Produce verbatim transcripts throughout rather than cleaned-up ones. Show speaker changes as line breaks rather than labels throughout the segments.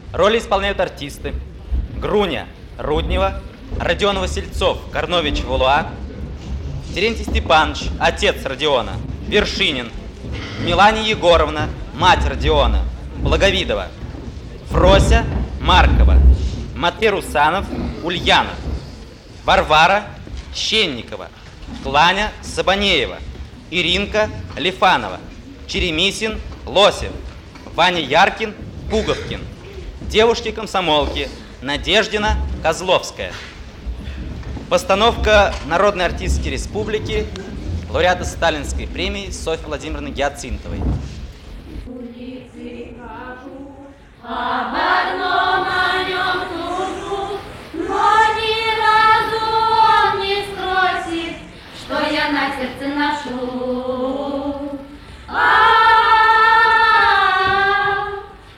Роли исполняют артисты: Груня Руднева, Родион Васильцов, Корнович Валуа, Терентий Степанович, отец Родиона, Вершинин, Мелания Егоровна, мать Родиона, Благовидова, Фрося Маркова, Матвей Русанов, Ульянов, Варвара Щенникова, Кланя Сабанеева, Иринка Лифанова, Черемисин Лосев, Ваня Яркин Пуговкин, девушки-комсомолки Надеждина Козловская. Постановка народной артистки республики, лауреата Сталинской премии Софьи Владимировны Гиацинтовой.
Об одном о нем служу, но ни разу он не спросит, что я на сердце ношу. А-а-а,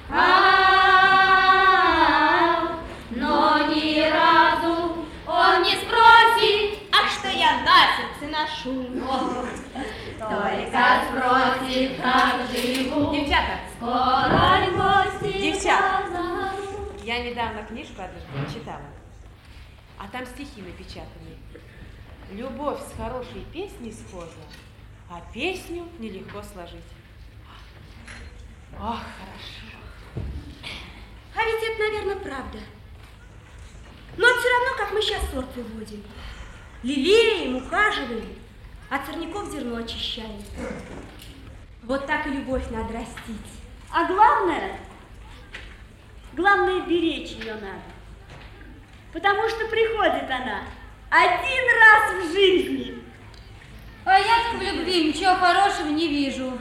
а-а-а, но ни разу он не спросит,
а что я на сердце ношу.
Только спросит, как живу.
Девчата,
скоро в гости.
Девчата, я недавно книжку одну читала, а там стихи напечатаны. Любовь с хорошей песней схожа, а песню нелегко сложить. Ох, хорошо.
А ведь это, наверное, правда. Но все равно, как мы сейчас сорт выводим. Лелеем, ухаживаем, а сорняков зерно очищаем. Вот так и любовь надо растить. А главное, главное беречь ее надо. Потому что приходит она один раз в жизни.
А я-то в любви ничего хорошего не вижу.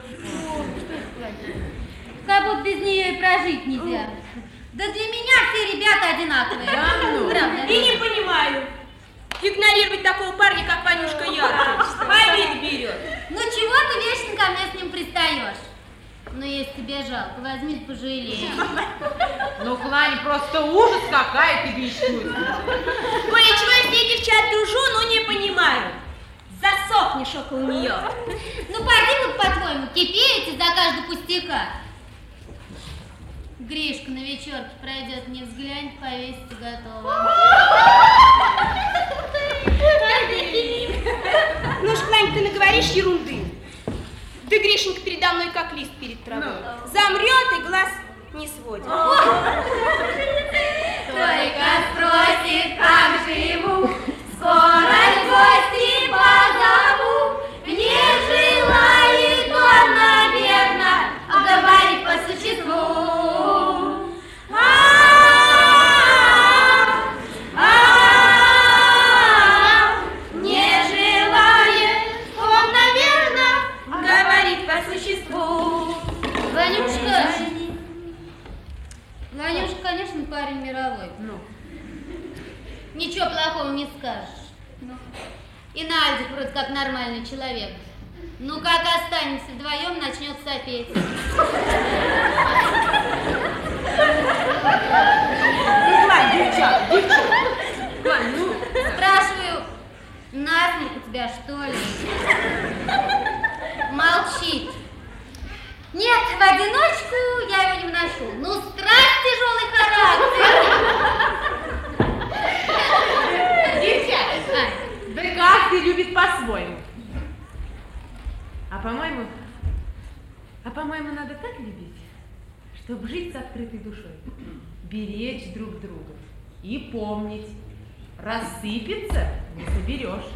Как будто без нее и прожить нельзя. Да для меня все ребята одинаковые.
Да, ну.
Правда?
И не понимаю. Игнорировать такого парня, как Ванюшка Ярков. Обид берет.
Ну чего ты вечно ко мне с ним пристаешь? Ну, если тебе жалко, возьми, пожалей.
Ну, Клань, просто ужас, какая ты бесчувственная.
Кое-чего я с ней, девчат, дружу, но не понимаю. Засохнешь около нее.
Ну, пойди вот, по-твоему, кипеете за каждого пустяка. Гришка на вечерке пройдет, не взглянет, повесится, готово.
Ну ж, Клань, ты наговоришь ерунды. Да Гришенька передо мной как лист перед травой. Замрет и глаз не сводит.
Только спросит, как живу, скоро в гости позову. Не желает он, наверно, говорить по существу. Ванюшка, конечно, парень мировой.
Ну.
Ничего плохого не скажешь. Ну. И Нальдик вроде как нормальный человек. Ну, как останемся вдвоем, начнет сопеть.
Ну, Клань, девчат, девчат. Клань, ну.
Спрашиваю, насмех у тебя, что ли? Молчит. Нет, в одиночку я его не вношу. Ну, страсть, тяжелый характер.
Девчата, да каждый любит по-своему. А по-моему, а по-моему, надо так любить, чтобы жить с открытой душой, беречь друг друга и помнить, рассыпется не соберешь.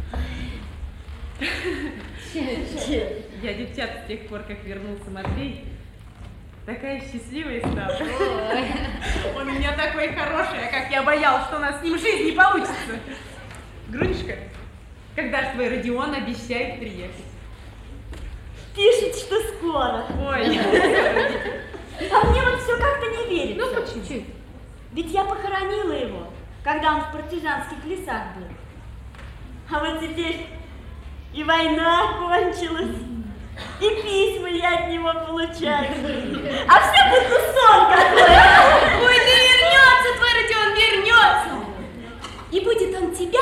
Я, девчат, с тех пор, как вернулся Матвей, такая счастливая стала.
Ой.
Он у меня такой хороший, а как я боялась, что у нас с ним жизнь не получится. Грунюшка, когда же твой Родион обещает приехать?
Пишет, что скоро.
Ой.
А мне вот все как-то не верится.
Ну, почему?
Ведь я похоронила его, когда он в партизанских лесах был. А вот теперь и война кончилась, и письма я от него получаю. А все будто сон какой. Ой, да вернется твой Родион, вернется. И будет он тебя,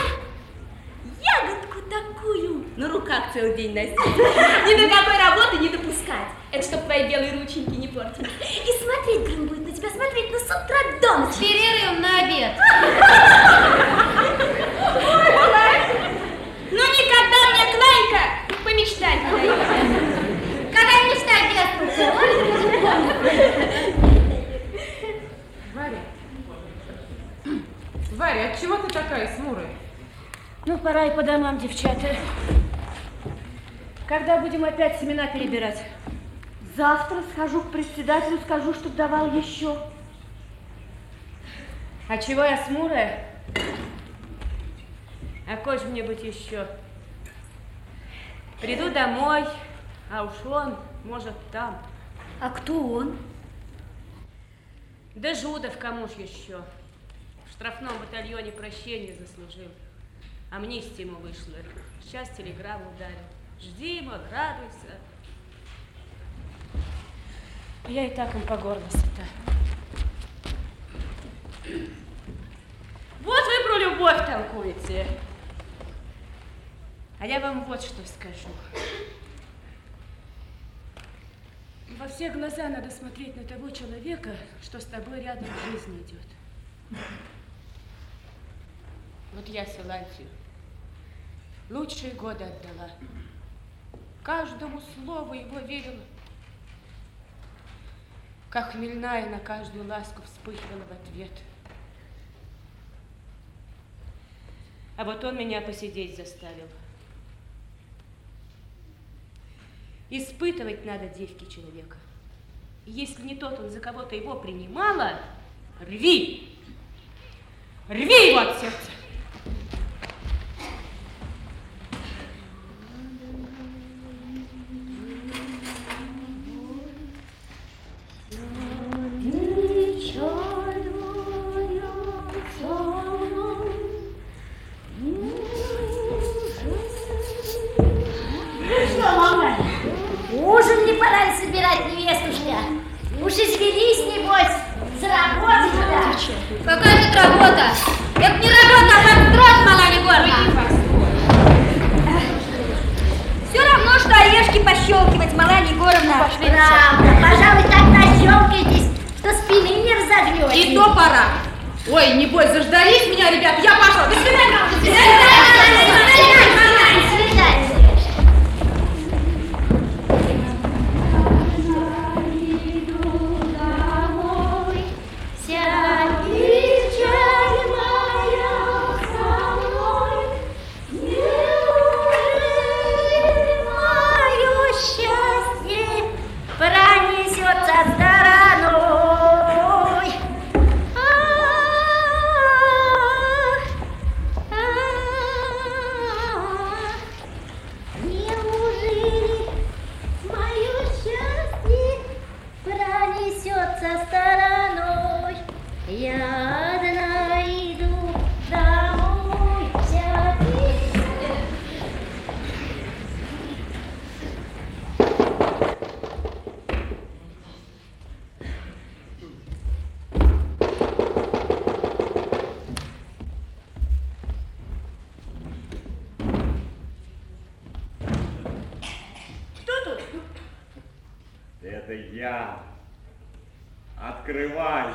ягодку такую, на руках целый день носить. Ни до какой работы не допускать. Это чтоб твои белые рученьки не портились. И смотреть прям будет на тебя, смотреть, ну с утра до ночи.
С перерывом на обед.
Ну никогда мне, Кланька, помечтать не дает.
Когда мечта детства.
Варя, Варя, отчего ты такая смурая?
Ну, пора и по домам, девчата. Когда будем опять семена перебирать? Завтра схожу к председателю, скажу, чтоб давал еще. А чего я смурая? А хочешь мне быть еще? Приду домой, а уж он, может, там. А кто он? Да Жудов, кому ж еще? В штрафном батальоне прощения заслужил. Амнистия ему вышла. Сейчас телеграмму ударил. Жди, мол, радуйся. Я и так им по горло сыта. Вот вы про любовь толкуете. А я вам вот что скажу. Во все глаза надо смотреть на того человека, что с тобой рядом в жизни идет. Вот я Силантию лучшие годы отдала. Каждому слову его верила. Как хмельная на каждую ласку вспыхивала в ответ. А вот он меня посидеть заставил. Испытывать надо девки человека. Если не тот он, за кого-то его принимала, рви! Рви его от сердца!
Ужин не пора ли собирать, невестушка? Уж извелись, небось, с работы туда. Какая тут работа? Это не работа, а подстрот, мала Егоровна.
Все равно, что орешки пощелкивать, мала Егоровна.
Правда, пожалуй, так нащелкаетесь, что спины не разогнете.
И то пора. Ой, небось, заждались меня, ребят, я пошла. До свидания.
До свидания. До свидания.
Это я. Открывай.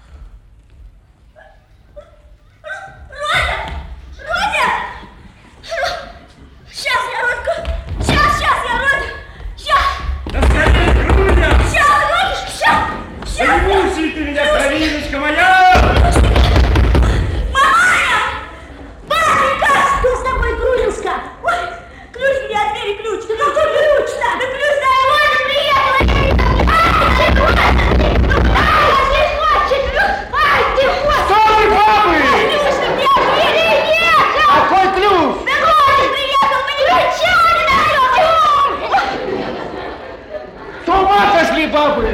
Родя! Родя! Сейчас я, Родька! Сейчас, сейчас я, Родя! Сейчас!
Да скорее, Грудя!
Сейчас, Родя! Сейчас! Сейчас!
Не мучай ты меня, кровиночка моя!
Маманя! Бабенька! Что с тобой, Грудинска? Ой, ключ мне от двери, ключ! Да какой ключ-то? Да ключ за Родя приехала!
Стой, бабы!
Ключ-то мне от двери нет!
Какой ключ?
Да Родя приехал, мы ничего не даем!
С ума сошли, бабы!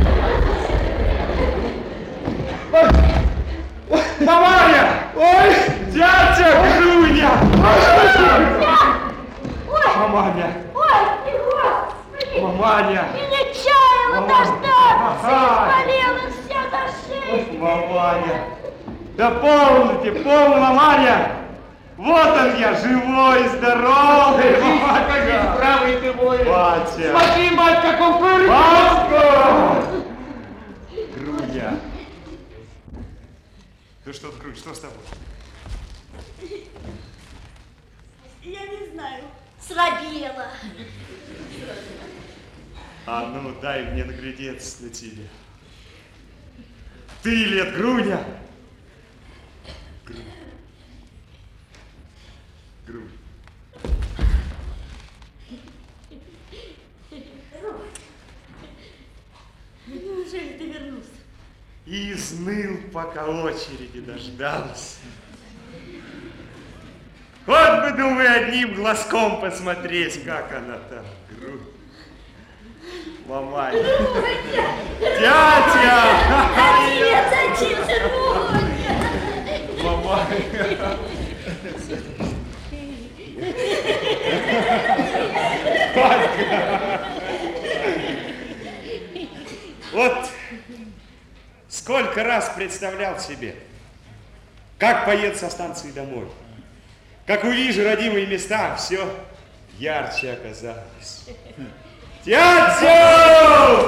Маманя! Ой, дядя Груня! Маманя!
Ой, ты, Господи!
Маманя!
Не чаяла
Маманя.
дождаться!
Ага.
Болела вся до шеи!
Маманя! Да полните, полно, маманя! Вот он я, живой, здоровый.
Батя, правый ты мой.
Батя.
Смотри, мать, как он прыгает.
Батя! Груня. Ты что, Грунь, что с тобой?
Я не знаю.
Слабела.
А ну, дай мне наглядеться на тебя. Ты ли это, Груня? Грунь. Грунь.
Неужели ты вернулся?
И изныл, пока очереди дождался. Вот бы, думаю, одним глазком посмотреть, как она там, Грунь. Маманя. Тятя!
Отец, отец, Родя!
Маманя. Вот сколько раз представлял себе, как поеду со станции домой, как увижу родимые места, все ярче оказалось. Тятя!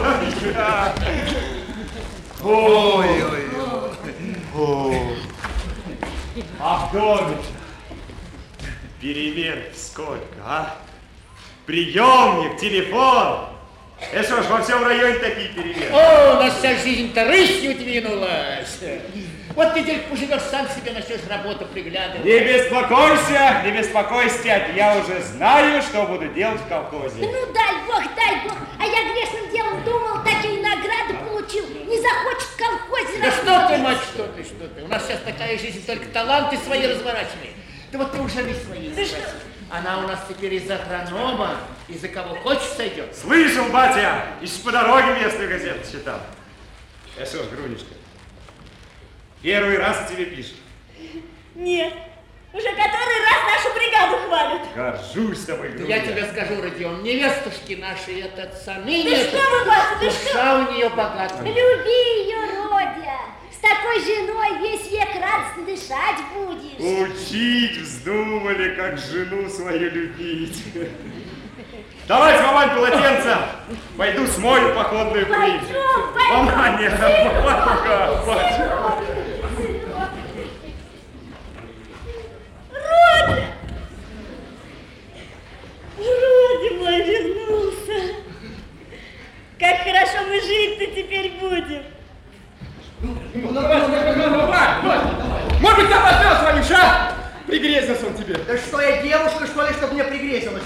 Ой-ой-ой. А в доме перемен сколько, а? Приемник, телефон. Это что ж, во всем районе такие перемены?
О, у нас вся жизнь-то рысью двинулась. Вот недельку поживешь, сам себе начнешь работу приглядывать.
Не беспокойся, не беспокойся, тятя. Я уже знаю, что буду делать в колхозе.
Ну дай бог, дай бог. А я грешным делом думал, такие награды получил. Не захочет в колхозе
Да
работать.
что ты, мать, что ты, что ты. У нас сейчас такая жизнь, только таланты свои разворачивай. Да вот ты уже не свои.
Да что?
Она у нас теперь из агронома, и за кого хочешь сойдет.
Слышал, батя, еще по дороге местную газету читал. Я что ж, Грунечка, первый раз тебе пишет.
Нет. Уже который раз нашу бригаду хвалят.
Горжусь тобой, Груня.
Я тебе скажу, Родион, невестушки наши этот самый.
Да что вы, батя, да что?
Душа у нее богатая.
Люби ее, Родя. С такой женой весь век радостно дышать будешь.
Учить вздумали, как жену свою любить. Давайте, мамань, полотенце. Пойду смою походную пыль.
Пойдем, пойдем.
Маманя, батюшка, батюшка.
Родя! Родя мой вернулся. Как хорошо мы жить-то теперь будем.
Может быть, там отвел свою ша? Пригрезился он тебе.
Да что я девушка, что ли, чтобы мне пригрезилась?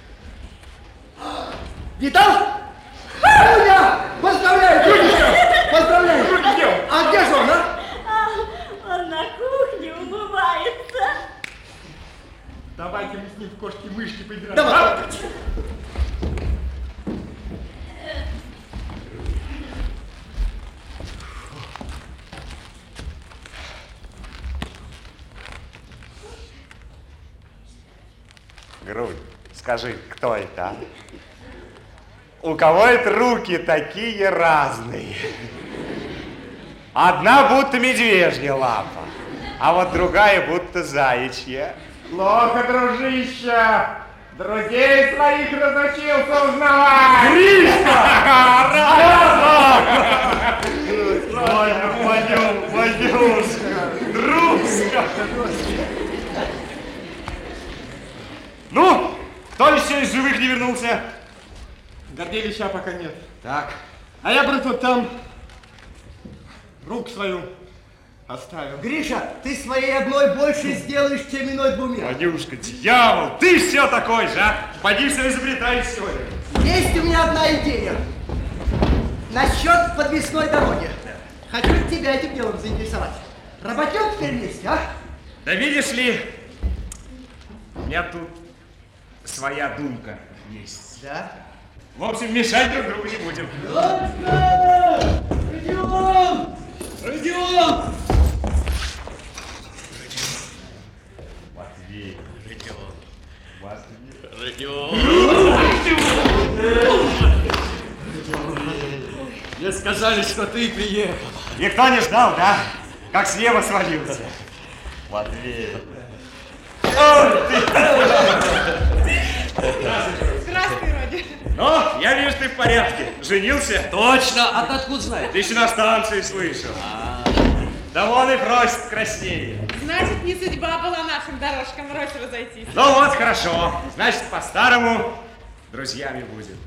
Видал? Юля! Поздравляю! Юлечка! Поздравляю! А где же он, а?
А, он на кухне умывается.
Давайте мы с ним в кошки-мышки поиграем.
Давай.
Грунь, скажи, кто это, а? У кого это руки такие разные? Одна будто медвежья лапа, а вот другая будто заячья.
Плохо, дружище! Друзей своих разучился узнавать!
Гришка! Ладно, пойдем, Вадюшка, дружка. Ну, кто еще из живых не вернулся?
Горделища пока нет.
Так.
А я, брат, вот там руку свою оставил.
Гриша, ты своей одной больше сделаешь, чем иной двумя.
Вадюшка, дьявол, ты все такой же, а? Поди все изобретаешь сегодня.
Есть у меня одна идея. Насчет подвесной дороги. Хочу тебя этим делом заинтересовать. Работем теперь вместе, а?
Да видишь ли, у меня тут своя думка есть.
Да.
В общем, мешать друг другу не будем.
Родион! Родион! Родион!
Матвей. Родион.
Мне сказали, что ты приехал.
Никто не ждал, да? Как с неба свалился. Матвей.
Здравствуй, Родя.
Ну, я вижу, ты в порядке. Женился?
Точно, а ты откуда знаешь?
Ты еще на станции слышал. Да вон и просит краснее.
Значит, не судьба была нашим дорожкам врозь разойтись.
Ну вот, хорошо. Значит, по-старому друзьями будем.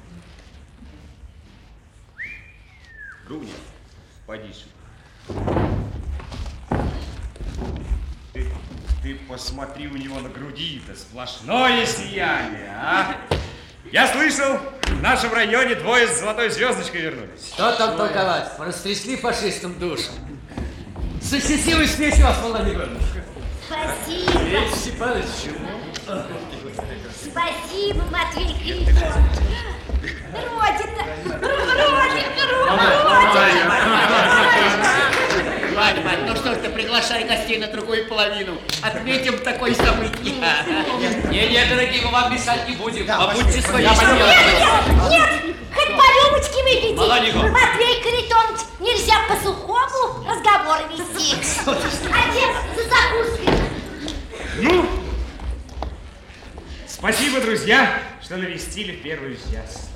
Груня, поди сюда. Ты, ты посмотри у него на груди-то, сплошное сияние, а? Я слышал, в нашем районе двое с золотой звездочкой вернулись.
Что там толковать? Растрясли фашистам душу. Со счастливой встречи вас, Владимир.
Спасибо.
Ведь Степанович.
Спасибо, Матвей Критонович. Родина, Родина, Родина.
Ваня, Ваня, ну что ж ты, приглашай гостей на другую половину. Отметим такое событие.
Не-не, дорогие, мы вам мешать не будем.
Да,
Побудьте свои
Нет,
семьи.
нет, хоть по рюмочке выпейте.
Молоденько.
Матвей Критонович, нельзя по-сухому разговоры вести. Отец, за закуской.
Ну, спасибо, друзья, что навестили в первый час.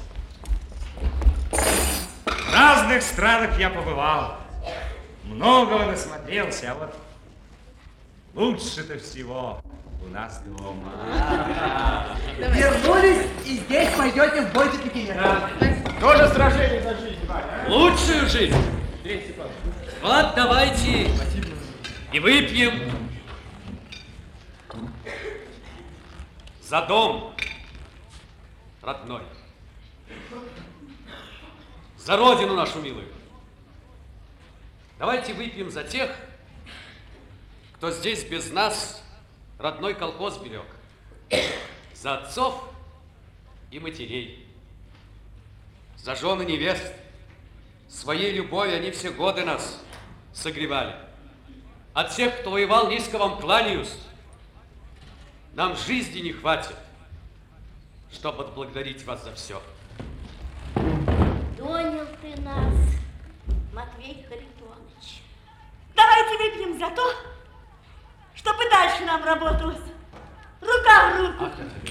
В разных странах я побывал, многого насмотрелся, а вот лучше-то всего у нас дома.
Вернулись, и здесь пойдете в бой за Пекине.
Тоже сражение за жизнь, Ваня.
Лучшую жизнь. Вот давайте и выпьем за дом родной, за родину нашу милую. Давайте выпьем за тех, кто здесь без нас родной колхоз берег, за отцов и матерей, за жен и невест. Своей любовью они все годы нас согревали. От тех, кто воевал, низко вам кланяюсь. Нам жизни не хватит, чтобы отблагодарить вас за все.
Понял ты нас, Матвей Харитонович.
Давайте выпьем за то, чтобы дальше нам работалось. Рука в руку.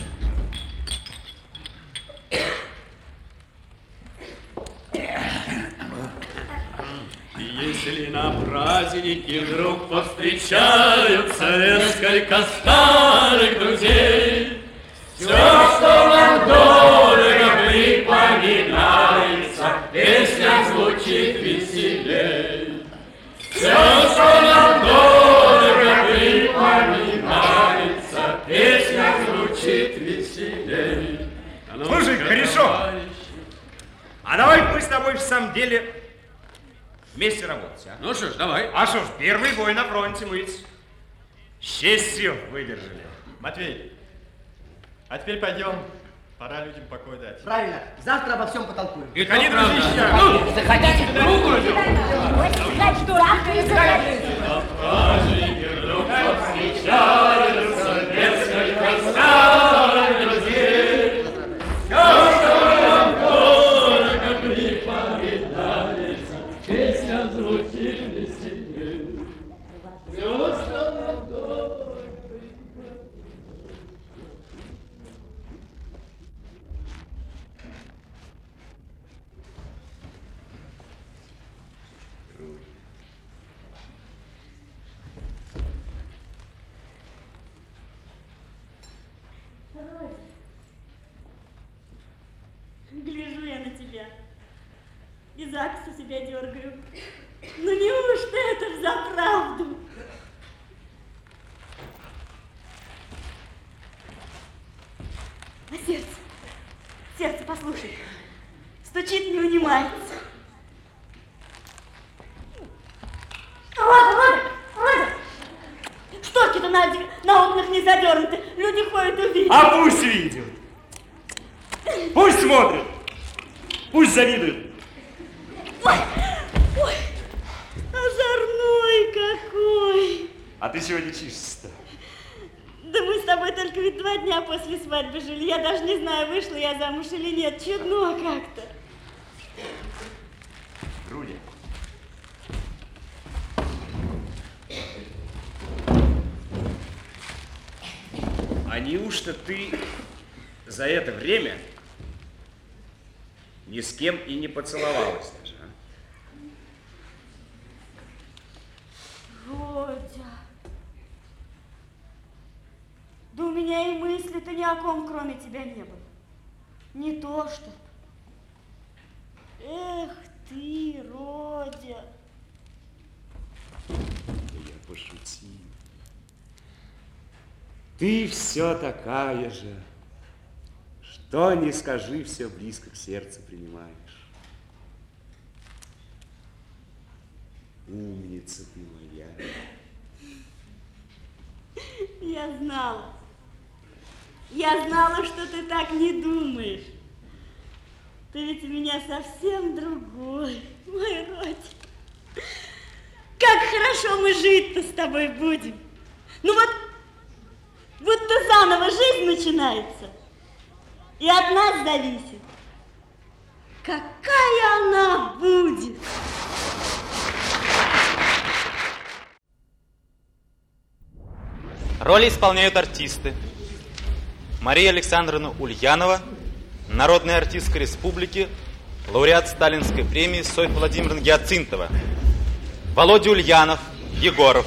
Если на празднике вдруг повстречаются несколько старых друзей, все, что нам дорого припоминается, песня звучит веселей. Все, что нам дорого припоминается, песня звучит веселей.
Слушай, хорошо. А давай мы с тобой в самом деле вместе работать, а?
Ну что ж, давай.
А что ж, первый бой на фронте мы с честью выдержали.
Матвей, а теперь пойдем. Пора людям покой дать.
Правильно, завтра обо всем потолкуем.
И
Они
то правда.
друзья.
Ну, заходите в круг.
Вот, значит, завтра и заходи.
На празднике вдруг повстречаются несколько старых друзей. Все, что нам дорого припоминается, песня звучит веселей. Все, что нам дорого.
Гляжу я на тебя и закусу себя дергаю. Ну неужто это взаправду? А сердце, сердце, послушай, стучит, не унимается. Рода, Рода, Рода! Шторки-то на, на окнах не задернуты, люди ходят увидеть.
А пусть видят. Пусть смотрят. Пусть завидуют.
Ой, ой, озорной какой!
А ты сегодня чистишься-то.
Да мы с тобой только ведь два дня после свадьбы жили. Я даже не знаю, вышла я замуж или нет. Чудно как-то.
Грудя. А неужто ты за это время ни с кем и не поцеловалась даже, а?
Родя. Да у меня и мысли-то ни о ком, кроме тебя, не было. Не то что. Эх ты, Родя.
Я пошутил. Ты все такая же. Что ни скажи, все близко к сердцу принимаешь. Умница ты моя.
Я знала. Я знала, что ты так не думаешь. Ты ведь у меня совсем другой, мой Родя. Как хорошо мы жить-то с тобой будем. Ну вот, будто заново жизнь начинается. И от нас зависит. Какая она будет?
Роли исполняют артисты. Мария Александровна Ульянова, народная артистка республики, лауреат Сталинской премии Софья Владимировна Гиацинтова. Володя Ульянов, Егоров.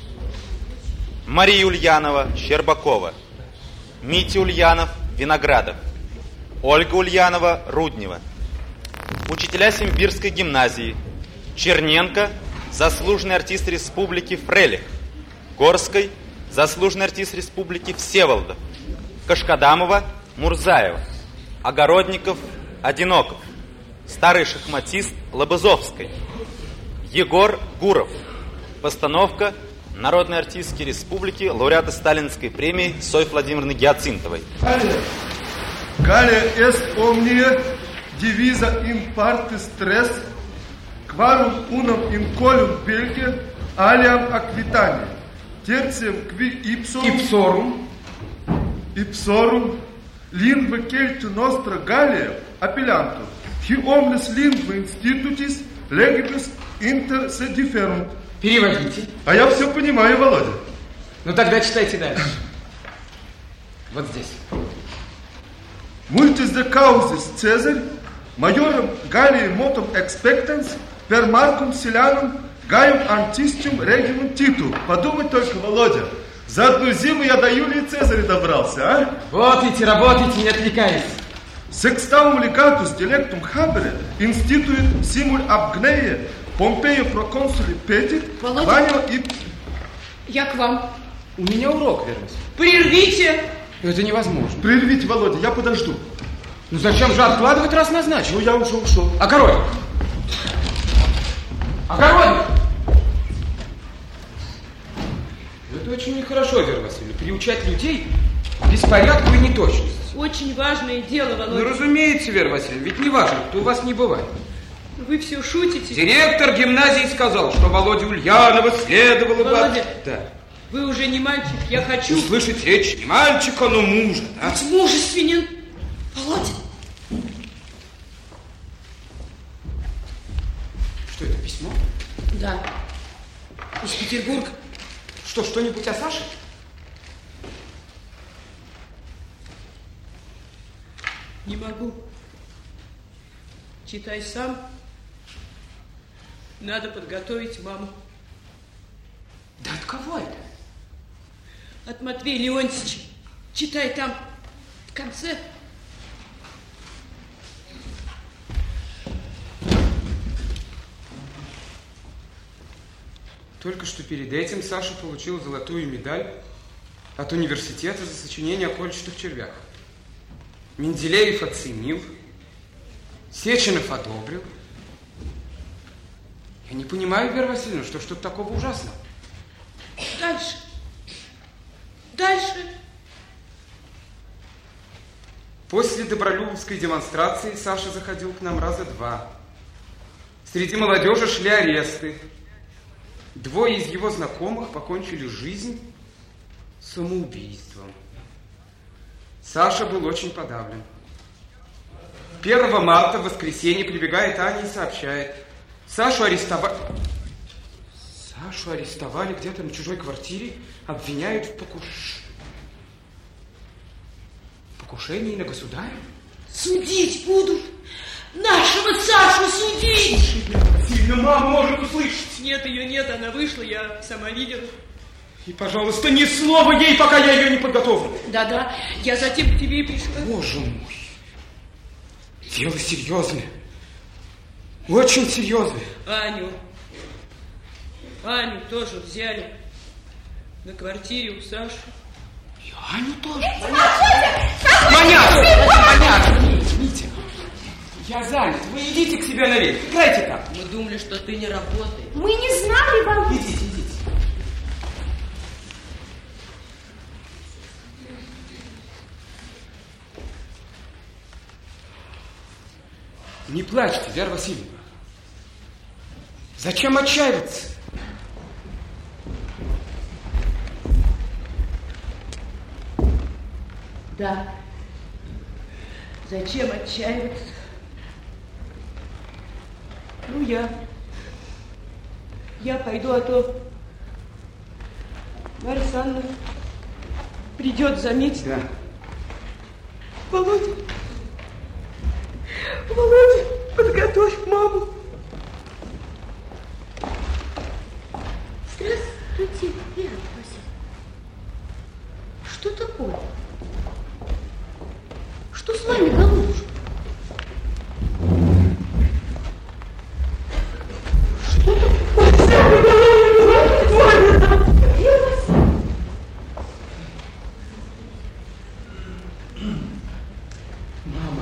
Мария Ульянова, Щербакова. Митя Ульянов, Виноградов. Ольга Ульянова, Руднева. Учителя Симбирской гимназии. Черненко, заслуженный артист республики Фрелих. Горской, заслуженный артист республики Всеволодов. Кашкадамова, Мурзаева. Огородников, Одиноков. Старый шахматист Лобызовской. Егор Гуров. Постановка народной артистки республики, лауреата Сталинской премии Софьи Владимировны Гиацинтовой.
Галя est omnia divisa in partis tres, quarum unum in colum Belgia, aliam Aquitania. Tertium qui ipsorum, ipsorum, ipsorum lingua Celtu nostra Gallia appellantur, qui omnes lingua institutis legibus inter se differunt.
Переводите.
А я все понимаю, Володя.
Ну тогда читайте дальше. Вот здесь.
Multis de causis Caesar, majorem Galliae motum expectans, per Marcum Silianum, Gaium Antistium Regimum Titu. Подумай только, Володя, за одну зиму я до Юлии Цезаря добрался, а?
Работайте, работайте, не отвлекайтесь.
Sextaum legatus delectum habere, instituit simul abgnee, Помпея проконсули petit, Ваня и...
Я к вам.
У меня урок, Вернус.
Прервите.
Это невозможно.
Прервите, Володя, я подожду.
Ну зачем же откладывать, раз назначен?
Ну я уже ушел.
Огородник! Огородник! Это очень нехорошо, Вера Васильевна, приучать людей к беспорядку и неточности.
Очень важное дело, Володя.
Ну, разумеется, Вера Васильевна, ведь не важно, кто у вас не бывает.
Вы все шутите.
Директор гимназии сказал, что Володя Ульянова следовало бы...
Володя,
да.
Вы уже не мальчик, я хочу...
Слышать речь не мальчика, но мужа, да?
Будь мужественен, Володя.
Что это, письмо?
Да. Из Петербурга.
Что, что-нибудь о Саше?
Не могу. Читай сам. Надо подготовить маму.
Да от кого это?
От Матвея Леонтьевича. Читай там в конце.
Только что перед этим Саша получил золотую медаль от университета за сочинение о кольчатых червях. Менделеев оценил, Сеченов одобрил. Я не понимаю, Вера Васильевна, что что-то такого ужасного.
Дальше. Дальше.
После добролюбовской демонстрации Саша заходил к нам раза два. Среди молодежи шли аресты. Двое из его знакомых покончили жизнь самоубийством. Саша был очень подавлен. первого марта, в воскресенье, прибегает Аня и сообщает. Сашу арестовали... Сашу арестовали где-то на чужой квартире, обвиняют в покушении. покушении на государя?
Судить будут. Нашего Сашу судить!
Сильно мама может услышать.
Нет, ее нет, она вышла, я сама видела.
И, пожалуйста, ни слова ей, пока я ее не подготовлю.
Да-да, я затем к тебе и пришла.
Боже мой. Дело серьезное. Очень серьезное.
Аню. Аню тоже взяли на квартире у Саши.
И Аню тоже? Маняша! Маняша! Извините. Я занят. Вы идите к себе наверх. Играйте там.
Мы думали, что ты не работаешь.
Мы не знали, Володя.
Идите, идите. Не плачьте, Вера Васильевна. Зачем отчаиваться?
Да. Зачем отчаиваться? Ну, я... Я пойду, а то Марья Александровна придет, заметить.
Да.
Володя, Володя, подготовь маму.
Здравствуйте, Вера Васильевна. Что такое? Что с вами, голубушка? Что такое?
Мама.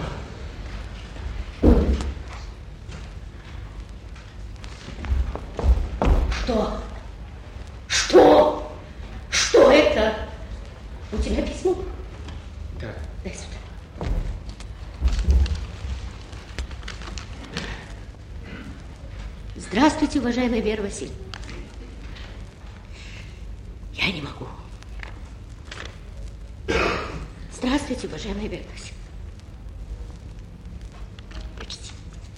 Что? Что? Что это? У тебя письмо?
Да.
Дай сюда. Здравствуйте, уважаемая Вера Васильевна. Я не могу. Здравствуйте, уважаемая Вера Васильевна. Прочти.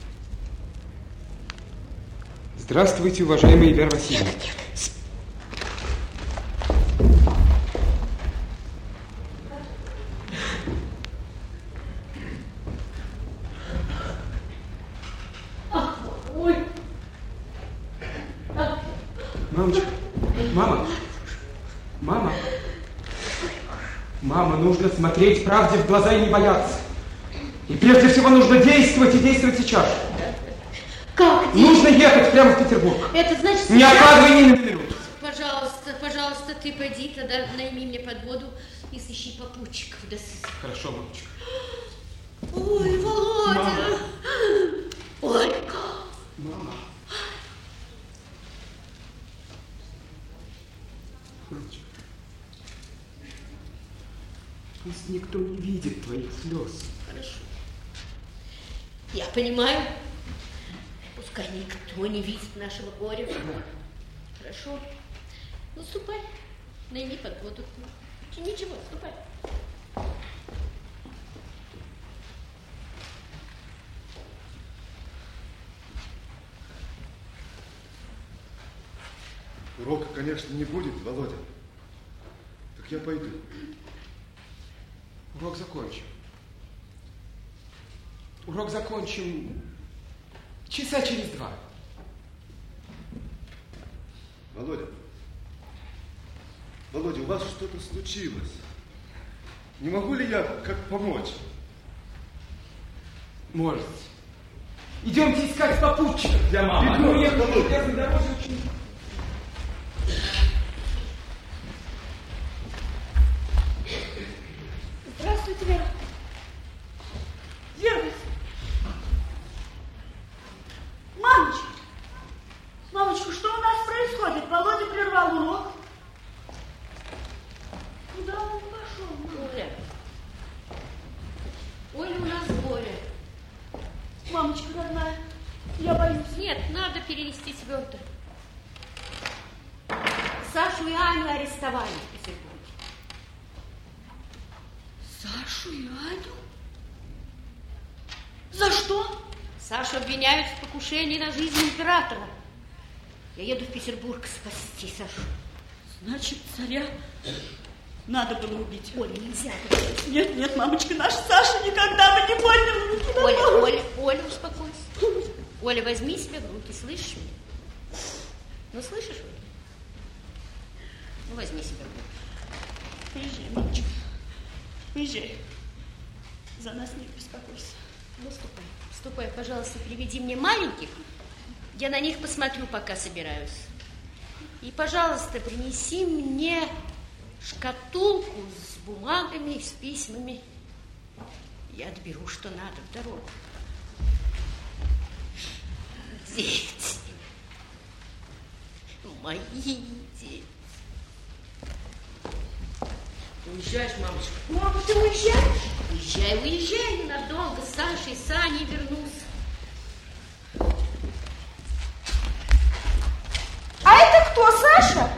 Здравствуйте, уважаемая Вера Васильевна. Мамочка, мама, мама, мама, нужно смотреть правде в глаза и не бояться. И прежде всего нужно действовать и действовать сейчас.
Как?
Нужно ехать прямо в Петербург.
Это значит...
Не откладывай ни на минуту.
Пожалуйста, пожалуйста, ты пойди тогда найми мне подводу и сыщи попутчиков. Да...
Хорошо, мамочка.
Ой, Володя.
Мама.
Ольга.
Мама. Мамочка. Пусть никто не видит твоих слез.
Хорошо. Я понимаю. Пускай никто не видит нашего горя.
Да.
Хорошо. Ну, ступай. Найми подводу. Ничего, ступай.
Урока, конечно, не будет, Володя. Так я пойду.
Урок закончим. Урок закончим часа через два.
Володя, Володя, у вас что-то случилось. Не могу ли я как помочь?
Можете. Идемте искать попутчиков для мамы.
Бегу,
Уехать
Володя.
по железной дороге очень...
Здравствуйте, Вера. Вера. Мамочка. Мамочка, что у нас происходит? Володя прервал урок. Куда он пошел?
Оля. Оля, у нас горе.
Мамочка, родная, я боюсь.
Нет, надо перенести сверток.
Сашу и Аню арестовали в Петербурге.
Сашу и Аню?
За что?
Сашу обвиняют в покушении на жизнь императора. Я еду в Петербург спасти Сашу.
Значит, царя
Надо было убить.
Оля, нельзя.
Нет, нет, мамочка, наш Саша никогда бы не понял.
Оля, Оля, Оля, успокойся. Оля, возьми себя в руки, слышишь меня? Ну, слышишь, Оля? Ну, возьми себя в руки.
Поезжай, мамочка. Поезжай. За нас не беспокойся.
Ну, ступай. Ступай, пожалуйста, приведи мне маленьких. Я на них посмотрю, пока собираюсь. И, пожалуйста, принеси мне шкатулку с бумагами и с письмами. Я отберу, что надо, в дорогу. Дети. Мои дети.
Ты уезжаешь, мамочка?
Мама, ты уезжаешь? Уезжай, уезжай ненадолго. С Сашей, с Аней вернусь.
А это кто, Саша?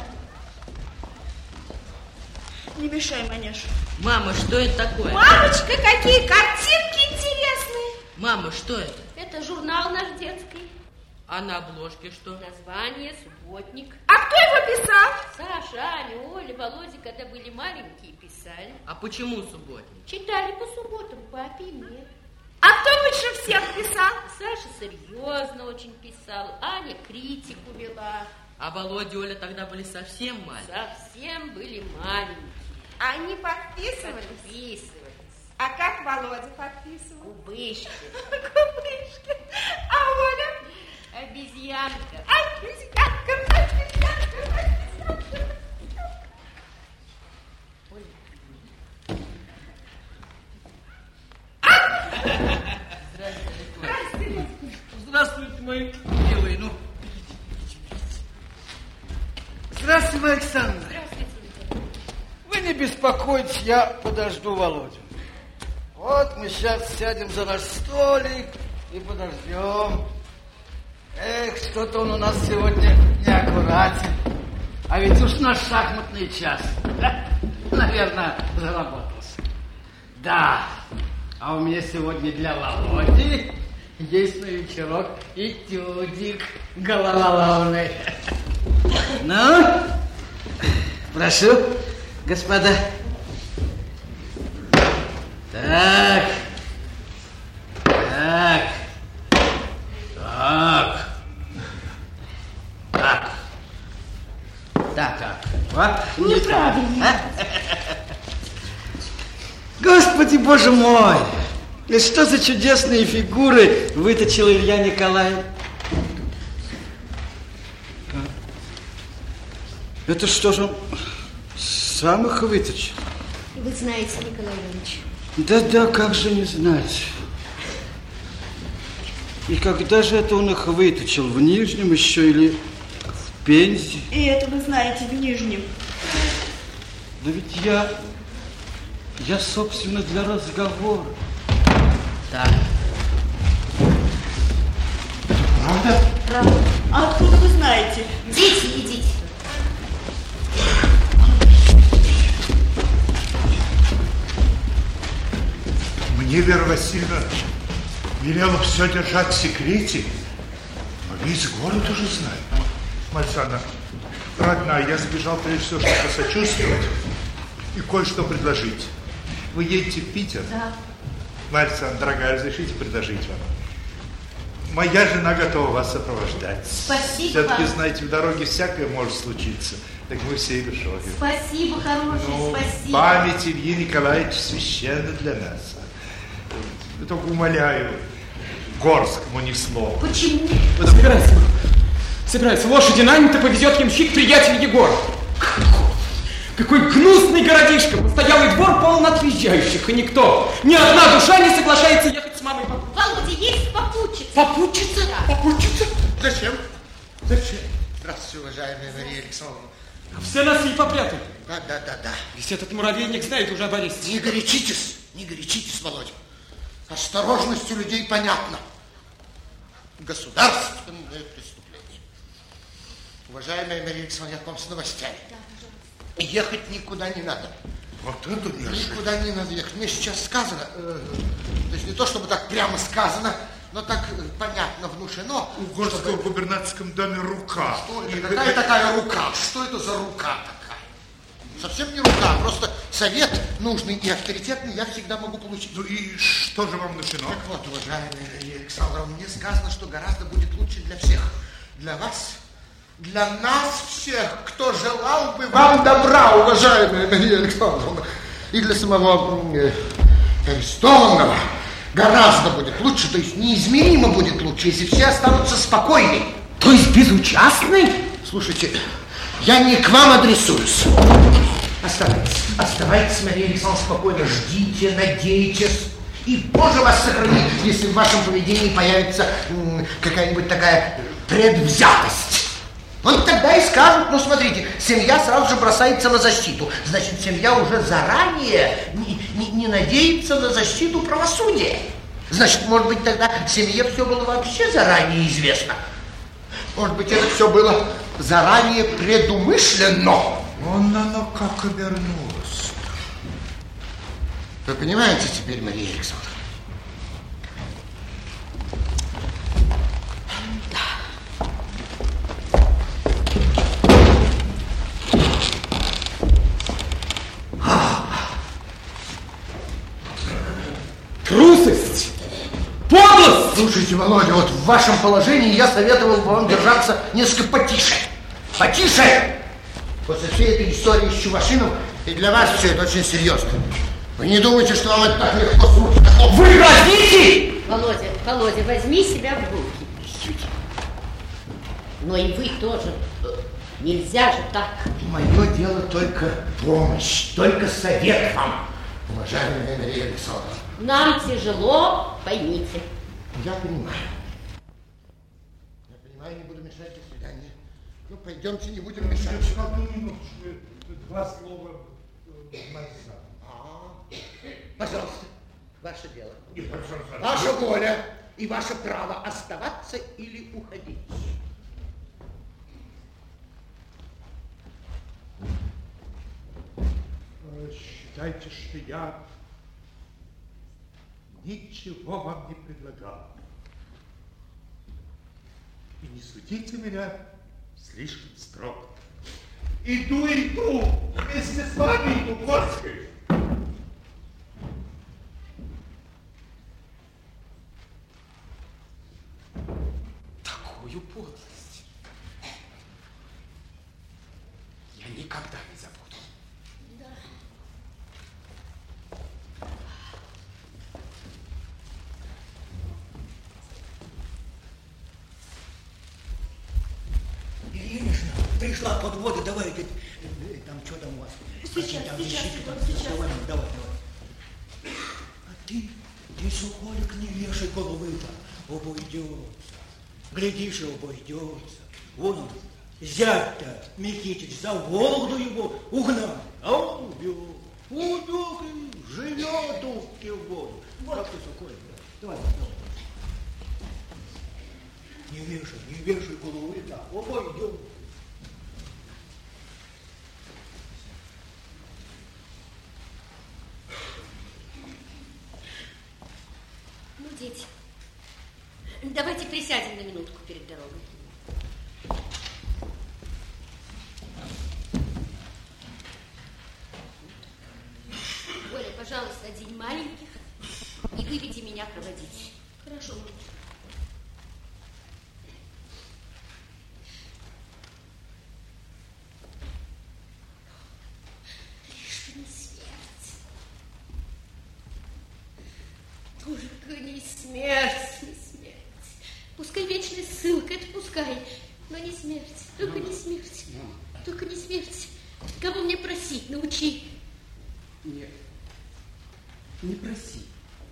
Не мешай, маняша.
Мама, что это такое?
Мамочка, какие картинки интересные.
Мама, что это?
Это журнал наш детский.
А на обложке что?
Название «Субботник».
А кто его писал?
Саша, Аня, Оля, Володя, когда были маленькие, писали.
А почему субботник?
Читали по субботам, папе и мне.
А кто лучше всех писал?
Саша серьезно очень писал, Аня критику вела.
А Володя и Оля тогда были совсем маленькие?
Совсем были маленькие.
Они подписывались?
Подписывались.
А как Володя подписывал?
Кубышки.
Кубышки. А Оля?
Обезьянка.
Обезьянка, обезьянка, обезьянка.
Здравствуйте. Здравствуйте, мои милые. Ну.
Здравствуйте, Марья Александровна.
Здравствуйте.
Вы не беспокойтесь, я подожду Володю. Вот мы сейчас сядем за наш столик и подождем. Эх, что-то он у нас сегодня неаккуратен. А ведь уж наш шахматный час. Наверное, заработался. Да, а у меня сегодня для Володи есть на вечерок этюдик головоломный. Ну, прошу, господа. Так, так, так, так, так, так. Вот.
Неправильно.
Господи, боже мой! И что за чудесные фигуры выточил Илья Николаевич? Это что же он сам их выточил?
Вы знаете, Николай Иванович.
Да-да, как же не знать. И когда же это он их выточил? В Нижнем еще или в Пензе?
И это вы знаете в Нижнем.
Да ведь я... Я, собственно, для разговора.
Так.
Правда?
Правда.
А откуда вы знаете?
Дети, идите.
Мне Вера Васильевна велела все держать в секрете, но весь город уже знает. Марья Александровна, родная, я сбежал прежде всего, чтобы посочувствовать и кое-что предложить. Вы едете в Питер?
Да.
Марья Александровна, дорогая, разрешите предложить вам? Моя жена готова вас сопровождать.
Спасибо.
Все-таки, знаете, в дороге всякое может случиться. Так мы все и душой.
Спасибо, хороший,
Ну,
спасибо.
память Ильи Николаевича священна для нас. Я только умоляю, Горскому ни слова.
Почему?
Собирайся, собирайся. Лошади наняты, повезет ямщик приятель Егор. Какой гнусный городишко. Постоялый двор полон отъезжающих, и никто, ни одна душа не соглашается ехать с мамой.
Володя, есть попутчица?
Попутчица?
Да.
Попутчица?
Зачем? Зачем? Здравствуйте, уважаемая Мария Александровна.
Все носы попрятали.
Да, да, да, да.
Ведь этот муравейник знает уже о Борисе.
Не горячитесь, не горячитесь, Володя. Осторожность у людей понятна. Государственное преступление. Уважаемая Мария Александровна, я к вам с новостями.
Да, пожалуйста.
Ехать никуда не надо.
Вот это неожиданно.
Никуда не надо ехать. Мне сейчас сказано, э, то есть не то, чтобы так прямо сказано, но так э, понятно, внушено.
У Горского в губернаторском доме рука.
Что это? Какая такая рука? Что это за рука такая? Совсем не рука, просто совет нужный и авторитетный я всегда могу получить.
Ну и что же вам нужно?
Так вот, уважаемый Александр, мне сказано, что гораздо будет лучше для всех. Для вас, для нас всех, кто желал бы вам добра, уважаемая Мария Александровна. И для самого э, арестованного гораздо будет лучше, то есть неизмеримо будет лучше, если все останутся спокойны.
То есть безучастны?
Слушайте, я не к вам адресуюсь. Оставайтесь, оставайтесь, Мария Александровна, спокойно, ждите, надейтесь. И Боже вас сохрани, если в вашем поведении появится м, какая-нибудь такая предвзятость. Вот тогда и скажут, ну смотрите, семья сразу же бросается на защиту. Значит, семья уже заранее не, не, не надеется на защиту правосудия. Значит, может быть, тогда семье все было вообще заранее известно. Может быть, это все было заранее предумышленно.
Вон оно как обернулось.
Вы понимаете теперь, Мария Александровна?
Трусость! Подлость!
Слушайте, Володя, вот в вашем положении я советовал бы вам держаться несколько потише. Потише! После всей этой истории с Чувашиным и для вас все это очень серьезно. Вы не думаете, что вам это так легко слушать?
Вы грозите!
Володя, Володя, возьми себя в руки. Но и вы тоже. Нельзя же так.
Мое дело только помощь, только совет вам, уважаемая Мария Александровна.
Нам тяжело, поймите.
Я понимаю. Я понимаю, не буду мешать, до свидания. Ну, пойдемте, не будем мешать.
Одну минуточку, два слова.
А, пожалуйста, ваше дело.
И, пожалуйста.
Ваша воля и ваше право оставаться или уходить.
Считайте, что я ничего вам не предлагал. И не судите меня слишком строго. Иду, иду, вместе с вами иду, Господи.
Такую подлость я никогда не забуду.
Да.
Ильинична, пришла подвода, давай, там, что там у вас?
Сейчас,
там
сейчас,
защита?
Егор, сейчас.
Давай, давай, давай. А ты, ты, сухолик, не вешай головы-то, обойдется. Глядишь, обойдется. Вон он, зять-то, Микитич, за Вологду его угнал. А он убег, убег и живет утки в воду. Как ты, сухолик, давай, давай. Не вешай, не вешай головы-то, обойдется.
Ну, дети, давайте присядем на минутку перед дорогой. Оля, пожалуйста, одень маленьких и выведи меня проводить. Хорошо, мать. Лишь бы не смерть. Только не смерть, не смерть. Пускай вечная ссылка, это пускай, но не смерть, только не смерть, только не смерть. Кого мне просить, научи.
Нет, не проси.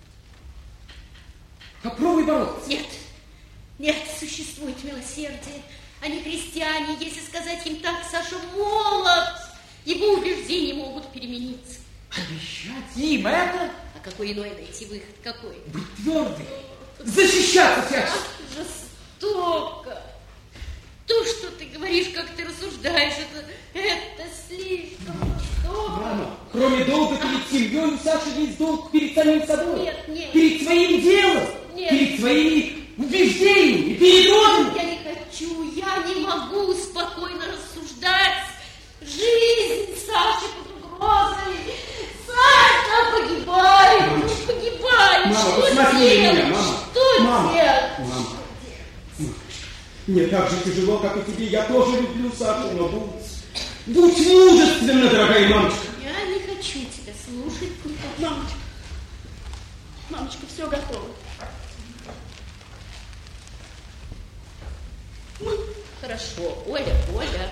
Попробуй бороться.
Нет, нет, существует милосердие. Они христиане, если сказать им так, Саша молод, его убеждения могут перемениться.
Обещать им это?
А какой иной найти выход? Какой?
Быть твердым, защищаться всячески.
Ах, жестоко. То, что ты говоришь, как ты рассуждаешь, это, это слишком жестоко.
Мама, кроме долга перед семьей, у Саши есть долг перед самим собой.
Нет, нет.
Перед своим делом.
Нет.
Перед своими убеждениями. Перед родиной.
Я не хочу, я не могу спокойно рассуждать. Жизнь Саши под угрозой. делать?
Мама,
Что
посмотри на
делать?
меня, мама.
Что
Мама.
делать?
Мама. Мне так же тяжело, как и тебе. Я тоже люблю Сашу, но будь, будь мужественна, дорогая мамочка.
Я не хочу тебя слушать.
Мамочка, мамочка, все готово.
Хорошо, Оля, Оля.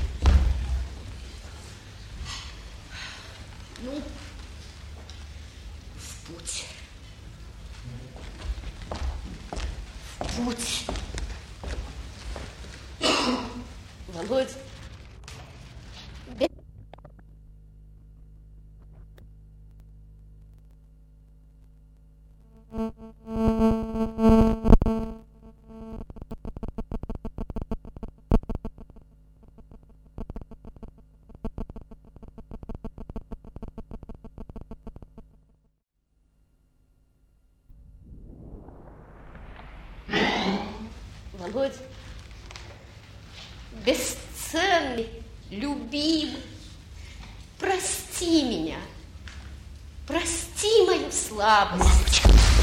Ну, в путь. В путь. Володь. Володь, бесценный, любимый, прости меня, прости мою слабость.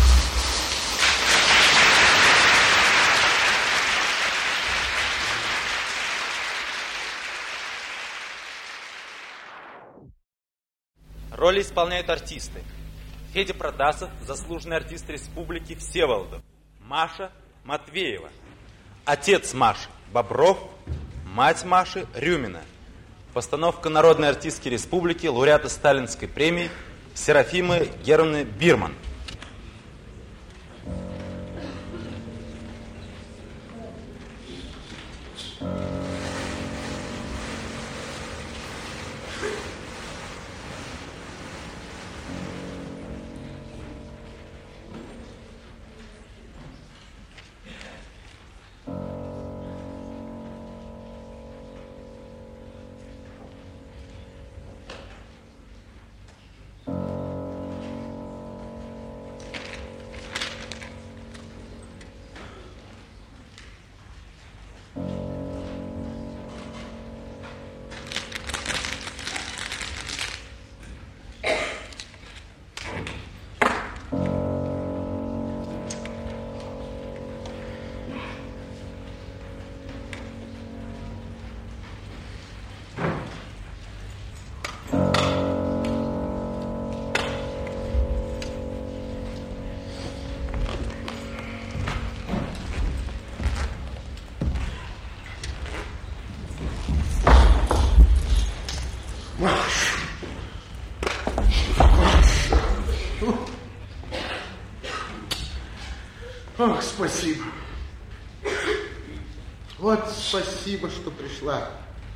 Роли исполняют артисты. Федя Протасов, заслуженный артист республики Всеволодов. Маша Матвеева. Отец Маши Бобров, мать Маши Рюмина. Постановка народной артистки республики, лауреата Сталинской премии Серафимы Германовны Бирман.
Ох, спасибо. Вот спасибо, что пришла.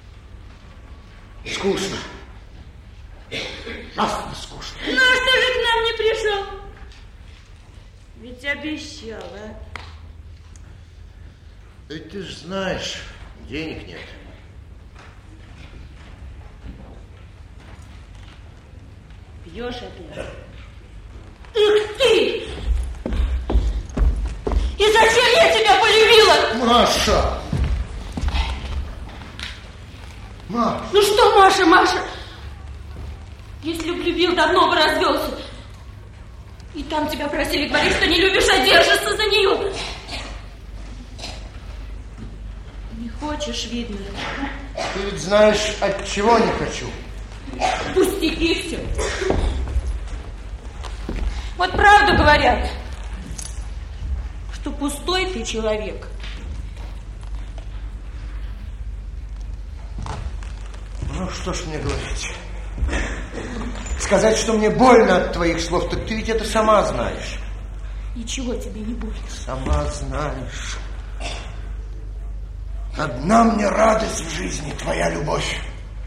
Скучно. Ужасно скучно.
Ну, а что же к нам не пришел? Ведь обещала.
Ведь ты ж знаешь, денег нет.
Пьешь опять? Эх ты! И зачем я тебя полюбила?
Маша! Маша!
Ну что, Маша, Маша? Если б любил, давно бы развелся. И там тебя просили говорить, что не любишь, а держишься за нее. Не хочешь, видно.
Ты ведь знаешь, от чего не хочу.
Пустяки все. Вот правду говорят, что пустой ты человек.
Ну, что ж мне говорить? Сказать, что мне больно от твоих слов, так ты ведь это сама знаешь.
Ничего тебе не больно.
Сама знаешь. Одна мне радость в жизни, твоя любовь.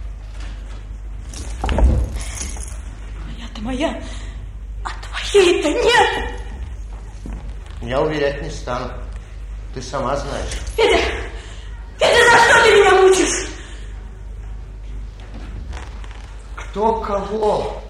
Моя-то моя, а твоей-то нет.
Я уверять не стану. Ты сама знаешь.
Федя, Федя, за что ты меня мучишь?
Кто кого?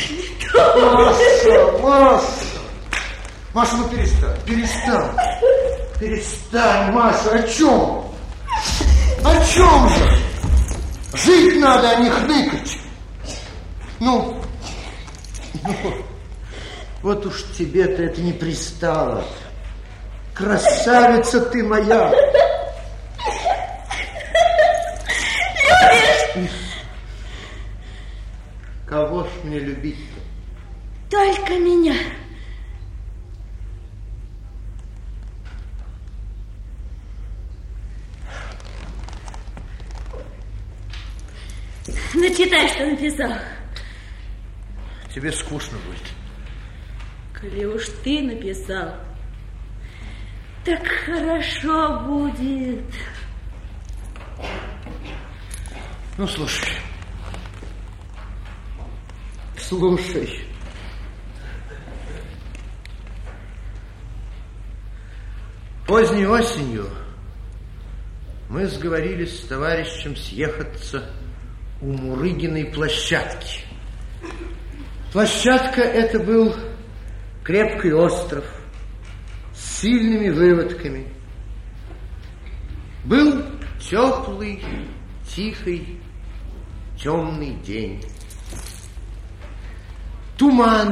Маша, Маша. Маша, ну перестань, перестань. Перестань, Маша, о чем? О чем же? Жить надо, а не хныкать. Ну, ну, Вот уж тебе-то это не пристало. Красавица ты моя.
Любишь?
Кого ж мне любить-то?
Только меня. Ну, читай, что написал.
Тебе скучно будет.
Коли уж ты написал, так хорошо будет.
Ну, слушай. Слушай. Поздней осенью мы сговорились с товарищем съехаться у Мурыгиной площадки. Площадка это был крепкий остров с сильными выводками. Был теплый, тихий, темный день. Туман.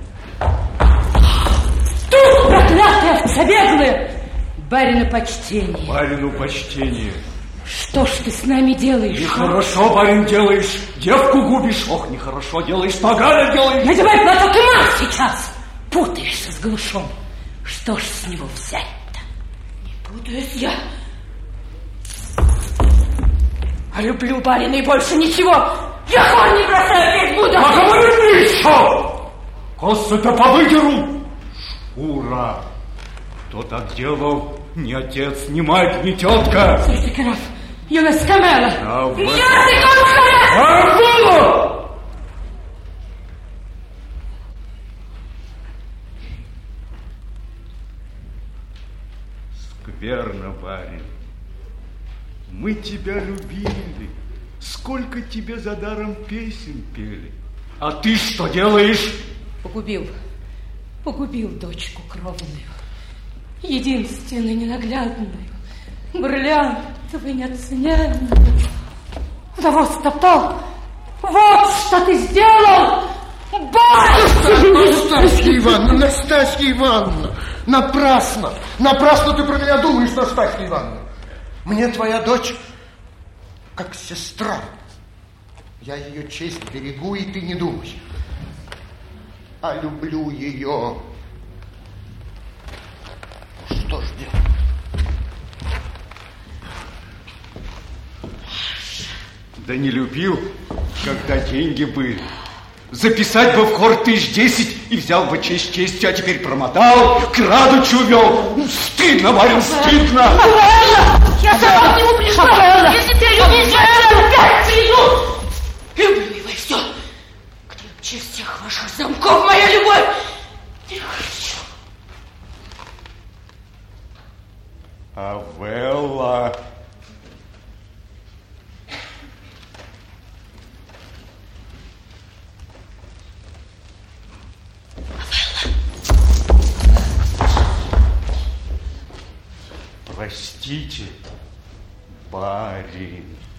Тут, проклятые овцебеглые! Барину почтение.
Барину почтение.
Что ж ты с нами делаешь?
Нехорошо, барин, делаешь. Девку губишь. Ох, нехорошо делаешь, погано делаешь.
Надевай платок и марш сейчас. Путаешься с глушом. Что ж с него взять-то? Не путаюсь я. А люблю барина и больше ничего. Я хор не бросаю, петь буду.
А говори еще! Косы-то повыдеру. Шкура. Кто так делал? Ни отец, ни мать, ни тетка.
Слушай, Киров, юна скамела.
А в...
Я ты
Аргула! Скверно, барин. Мы тебя любили. Сколько тебе за даром песен пели. А ты что делаешь?
Погубил, погубил дочку кровную. Единственную, ненаглядную, бриллиантовую, неоцененную. Да вот стоптал, вот что ты сделал, батюшка!
Настасья Ивановна, Настасья Ивановна, напрасно, напрасно ты про меня думаешь, Настасья Ивановна. Мне твоя дочь как сестра. Я ее честь берегу, и ты не думай. А люблю ее. Что ж делать?
Да не любил, когда деньги были. Записать бы в хор тысяч десять и взял бы честь честью, а теперь промотал, крадучи увел. Ну, стыдно, Марин, стыдно.
Я сама к нему пришла. Если ты любишь, я опять приду. Люблю его, и все. Крепче всех ваших замков моя любовь. Не хочу.
А Велла... Простите, барин.